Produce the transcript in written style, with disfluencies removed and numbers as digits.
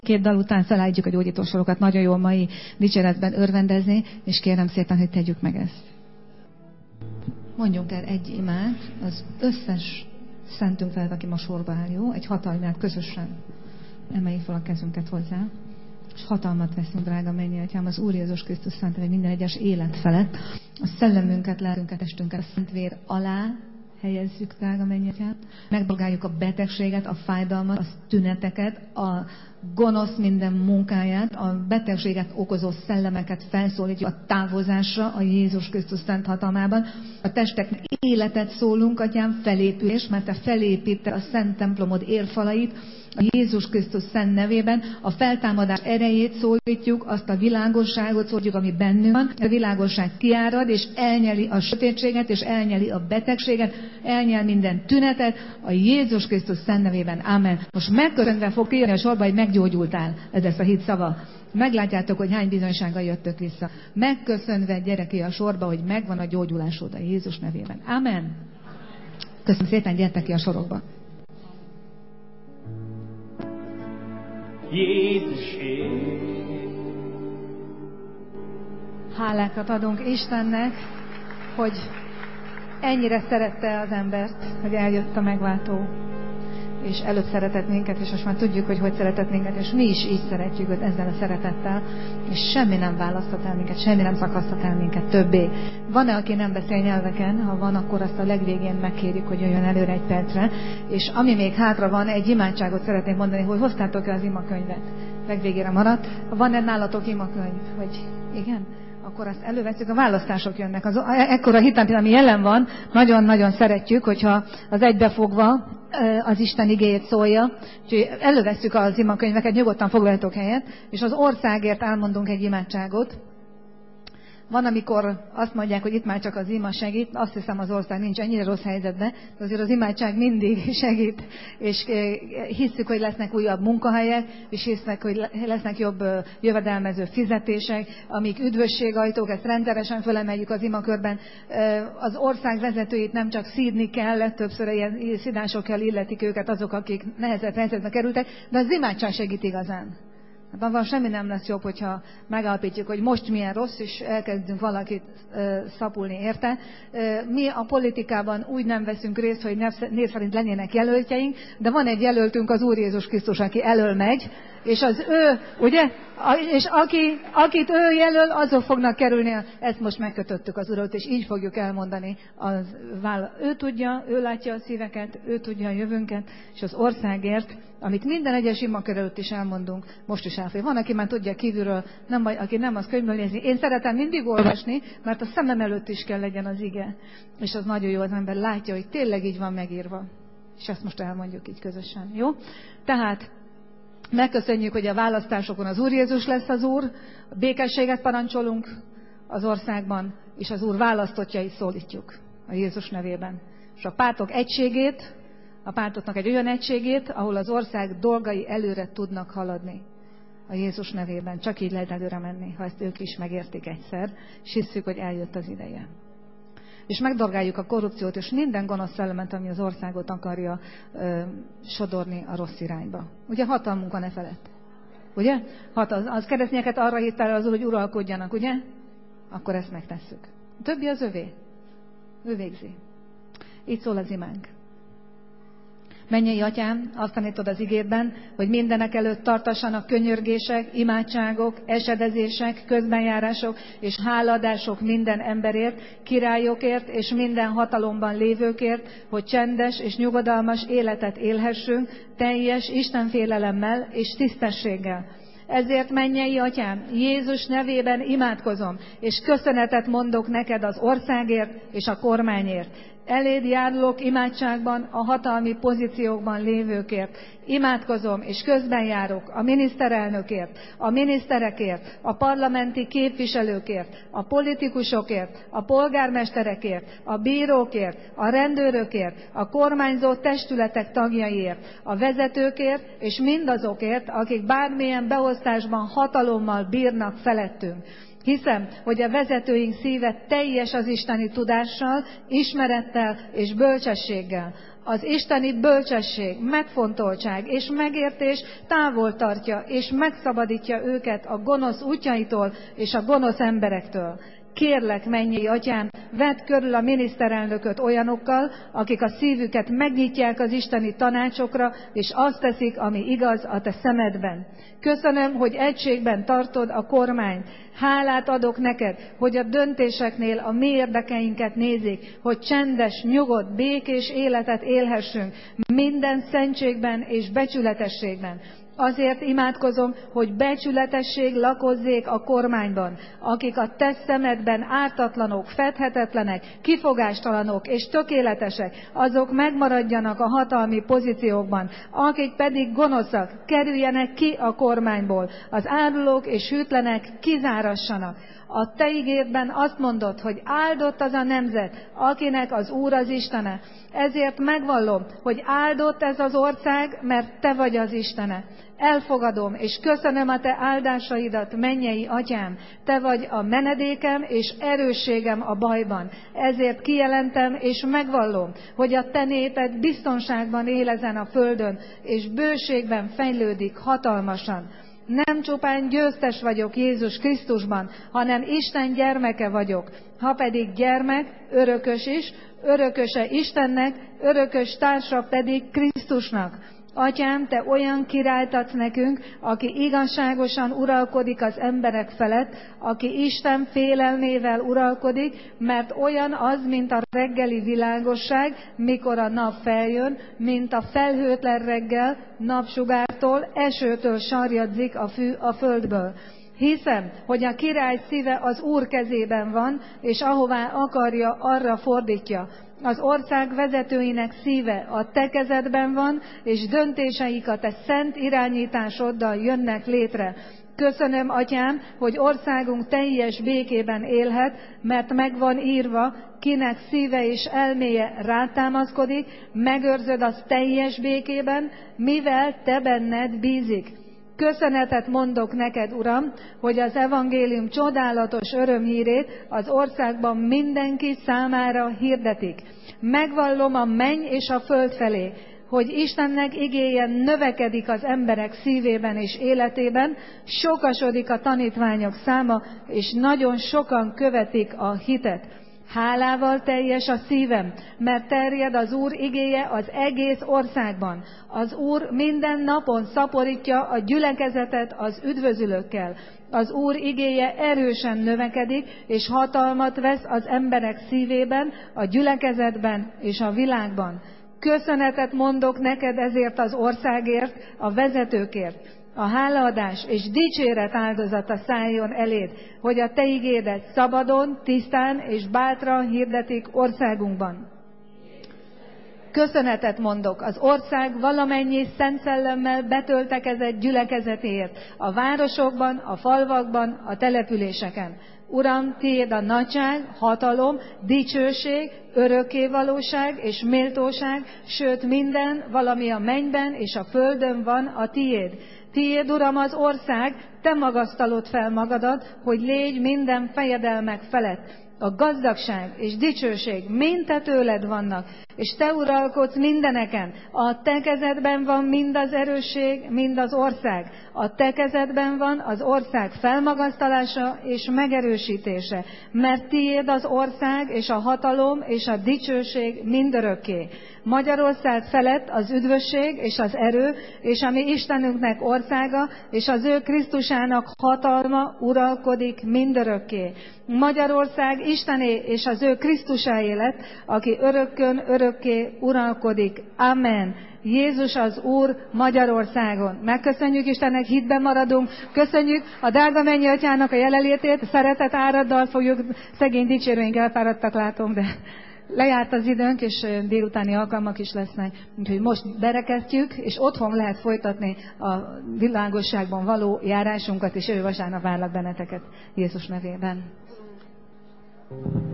2 dal után felállítjuk a gyógyítósorokat, nagyon jó mai dicséretben örvendezni, és kérem szépen, hogy tegyük meg ezt. Mondjunk el egy imát, az összes szentünk felett, aki ma sorba áll, jó? Egy hatalmát közösen emeljük fel a kezünket hozzá, és hatalmat veszünk, drága mennyi atyám, az Úr Jézus Krisztus szent, hogy minden egyes élet felett a szellemünket, lelkünket, testünket a szent vér alá helyezzük, drága mennyi atyám. Megbolgáljuk a betegséget, a fájdalmat, a tüneteket, a gonosz minden munkáját, a betegséget okozó szellemeket felszólítjuk a távozásra a Jézus Krisztus szent hatalmában. A testeknek életet szólunk, atyám, felépülés, mert te felépíted a szent templomod érfalait, a Jézus Krisztus szent nevében, a feltámadás erejét szólítjuk, azt a világosságot szólítjuk, ami bennünk van. A világosság kiárad, és elnyeli a sötétséget, és elnyeli a betegséget, elnyel minden tünetet, a Jézus Krisztus szent nevében. Amen. Most megköszönve fog kijönni a sorba, hogy meggyógyultál. Ez lesz a hit szava. Meglátjátok, hogy hány bizonysággal jöttök vissza. Megköszönve gyere ki a sorba, hogy megvan a gyógyulásod a Jézus nevében. Amen. Köszönöm szépen, gyertek ki a sorokba. Jézusért. Hálákat adunk Istennek, hogy ennyire szerette az embert, hogy eljött a megváltó, és előbb szeretett minket, és most már tudjuk, hogy szeretett minket, és mi is így szeretjük őt ezzel a szeretettel, és semmi nem választhat el minket, semmi nem szakaszthat el minket többé. Van-e, aki nem beszél nyelveken? Ha van, akkor azt a legvégén megkérjük, hogy jöjjön előre egy percre. És ami még hátra van, egy imádságot szeretnék mondani, hogy hoztátok-e az imakönyvet? Legvégére maradt. Van-e nálatok imakönyv? Hogy igen? Akkor azt előveszünk, a választások jönnek. Ekkora hitem, ami jelen van, nagyon-nagyon szeretjük, hogyha az egybefogva az Isten igéjét szólja. Úgyhogy elővesszük az imakönyveket, nyugodtan foglaljatok helyet, és az országért elmondunk egy imádságot. Van, amikor azt mondják, hogy itt már csak az ima segít, azt hiszem, az ország nincs ennyire rossz helyzetben, de azért az imádság mindig segít, és hisszük, hogy lesznek újabb munkahelyek, és hisznek, hogy lesznek jobb jövedelmező fizetések, amik üdvösségajtók, ezt rendszeresen fölemeljük az imakörben. Az ország vezetőit nem csak szídni kell, többször ilyen szídásokkal illetik őket azok, akik nehezebb helyzetbe kerültek, de az imádság segít igazán. Abban semmi nem lesz jobb, hogyha megállapítjuk, hogy most milyen rossz, és elkezdünk valakit szapulni érte. Mi a politikában úgy nem veszünk részt, hogy név szerint lennének jelöltjeink, de van egy jelöltünk, az Úr Jézus Krisztus, aki elől megy, és az ő, ugye? És akit ő jelöl, azok fognak kerülni. Ezt most megkötöttük az Urat, és így fogjuk elmondani. Ő tudja, ő látja a szíveket, ő tudja a jövőnket, és az országért, amit minden egyes imakör előtt is elmondunk, most is elfér. Van, aki már tudja kívülről, aki nem az könyvből nézni. Én szeretem mindig olvasni, mert a szemem előtt is kell legyen az ige. És az nagyon jó, az ember látja, hogy tényleg így van megírva. És ezt most elmondjuk így közösen. Jó? Tehát megköszönjük, hogy a választásokon az Úr Jézus lesz az Úr, a békességet parancsolunk az országban, és az Úr választottjait szólítjuk a Jézus nevében. És a pártok egységét, a pártoknak egy olyan egységét, ahol az ország dolgai előre tudnak haladni a Jézus nevében. Csak így lehet előre menni, ha ezt ők is megértik egyszer, és hisszük, hogy eljött az ideje. És megdorgáljuk a korrupciót, és minden gonosz szellemet, ami az országot akarja sodorni a rossz irányba. Ugye hatalmunk van e felett? Ugye? Az keresztényeket arra hitt el az Úr, hogy uralkodjanak, ugye? Akkor ezt megtesszük. A többi az övé. Ő végzi. Így szól az imánk. Mennyei Atyám, azt tanítod az igédben, hogy mindenek előtt tartassanak könyörgések, imádságok, esedezések, közbenjárások és háladások minden emberért, királyokért és minden hatalomban lévőkért, hogy csendes és nyugodalmas életet élhessünk, teljes istenfélelemmel és tisztességgel. Ezért, mennyei Atyám, Jézus nevében imádkozom, és köszönetet mondok neked az országért és a kormányért. Eléd járulok imádságban a hatalmi pozíciókban lévőkért. Imádkozom és közben járok a miniszterelnökért, a miniszterekért, a parlamenti képviselőkért, a politikusokért, a polgármesterekért, a bírókért, a rendőrökért, a kormányzó testületek tagjaiért, a vezetőkért és mindazokért, akik bármilyen beosztásban hatalommal bírnak felettünk. Hiszem, hogy a vezetőink szíve teljes az isteni tudással, ismerettel és bölcsességgel. Az isteni bölcsesség, megfontoltság és megértés távol tartja és megszabadítja őket a gonosz útjaitól és a gonosz emberektől. Kérlek, mennyei Atyám, vedd körül a miniszterelnököt olyanokkal, akik a szívüket megnyitják az isteni tanácsokra, és azt teszik, ami igaz a te szemedben. Köszönöm, hogy egységben tartod a kormányt. Hálát adok neked, hogy a döntéseknél a mi érdekeinket nézik, hogy csendes, nyugodt, békés életet élhessünk minden szentségben és becsületességben. Azért imádkozom, hogy becsületesség lakozzék a kormányban, akik a te szemedben ártatlanok, fedhetetlenek, kifogástalanok és tökéletesek, azok megmaradjanak a hatalmi pozíciókban, akik pedig gonoszak, kerüljenek ki a kormányból, az árulók és hűtlenek kizárassanak. A te ígédben azt mondod, hogy áldott az a nemzet, akinek az Úr az Istene. Ezért megvallom, hogy áldott ez az ország, mert te vagy az Istene. Elfogadom és köszönöm a te áldásaidat, mennyei Atyám. Te vagy a menedékem és erősségem a bajban. Ezért kijelentem és megvallom, hogy a te néped biztonságban él ezen a földön, és bőségben fejlődik hatalmasan. Nem csupán győztes vagyok Jézus Krisztusban, hanem Isten gyermeke vagyok. Ha pedig gyermek, örökös is, örököse Istennek, örökös társa pedig Krisztusnak. Atyám, te olyan királyt adsz nekünk, aki igazságosan uralkodik az emberek felett, aki Isten félelmével uralkodik, mert olyan az, mint a reggeli világosság, mikor a nap feljön, mint a felhőtlen reggel, napsugártól, esőtől sarjadzik a fű a földből. Hiszem, hogy a király szíve az Úr kezében van, és ahová akarja, arra fordítja. Az ország vezetőinek szíve a te kezedben van, és döntéseik a te szent irányításoddal jönnek létre. Köszönöm, Atyám, hogy országunk teljes békében élhet, mert meg van írva, kinek szíve és elméje rátámaszkodik, megőrzöd az teljes békében, mivel te benned bízik. Köszönetet mondok neked, Uram, hogy az evangélium csodálatos örömhírét az országban mindenki számára hirdetik. Megvallom a menny és a föld felé, hogy Istennek igéje növekedik az emberek szívében és életében, sokasodik a tanítványok száma, és nagyon sokan követik a hitet. Hálával teljes a szívem, mert terjed az Úr igéje az egész országban. Az Úr minden napon szaporítja a gyülekezetet az üdvözülőkkel. Az Úr igéje erősen növekedik, és hatalmat vesz az emberek szívében, a gyülekezetben és a világban. Köszönetet mondok neked ezért az országért, a vezetőkért. A hálaadás és dicséret áldozata szálljon eléd, hogy a te igédet szabadon, tisztán és bátran hirdetik országunkban. Köszönetet mondok az ország valamennyi szent szellemmel betöltekezett gyülekezetéért, a városokban, a falvakban, a településeken. Uram, tiéd a nagyság, hatalom, dicsőség, örökkévalóság és méltóság, sőt minden, valami a mennyben és a földön van a tiéd. Tiéd, Uram, az ország, te magasztalod fel magadat, hogy légy minden fejedelmek felett. A gazdagság és dicsőség mind te tőled vannak, és te uralkodsz mindeneken. A te kezedben van mind az erősség, mind az ország. A te kezedben van az ország felmagasztalása és megerősítése, mert tiéd az ország és a hatalom és a dicsőség mindörökké. Magyarország felett az üdvösség és az erő, és a mi Istenünknek országa, és az ő Krisztusának hatalma uralkodik mindörökké. Magyarország Istené és az ő Krisztusáé lett, aki örökkön örökké uralkodik. Amen. Jézus az Úr Magyarországon. Megköszönjük Istennek, hitben maradunk. Köszönjük a drága mennyi Atyának a jelenlétét. Szeretet áraddal fogjuk, szegény dicsérőink elfáradtak, látom, de lejárt az időnk, és délutáni alkalmak is lesznek. Úgyhogy most berekeztjük, és otthon lehet folytatni a világosságban való járásunkat, és jövő vasárnap várlak benneteket Jézus nevében.